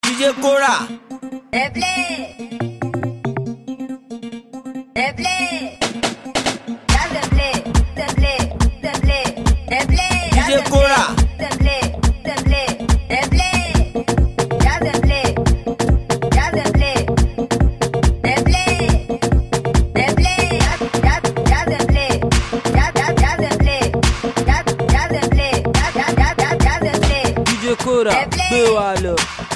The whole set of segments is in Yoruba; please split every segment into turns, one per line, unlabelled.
DJ Cora.
Play. Play. Just play.
DJ Cora. DJ Cora, gbé wa lọ.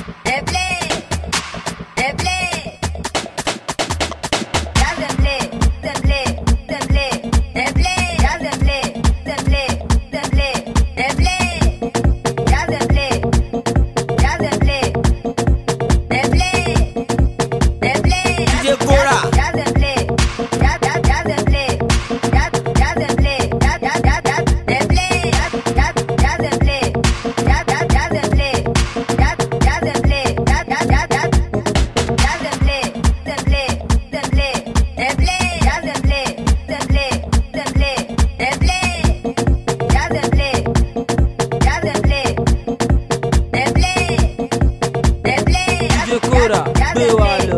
Cora, gbé wa lọ.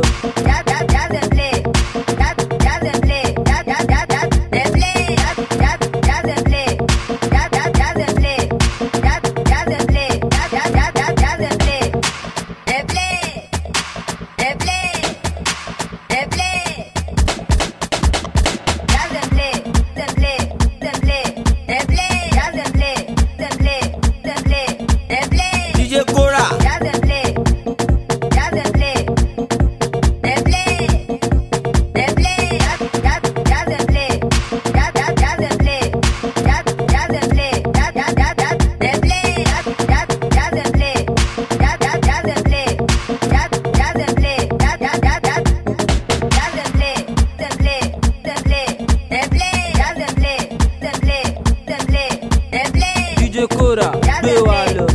DJ Cora. DJ Cora, gbé wa lọ.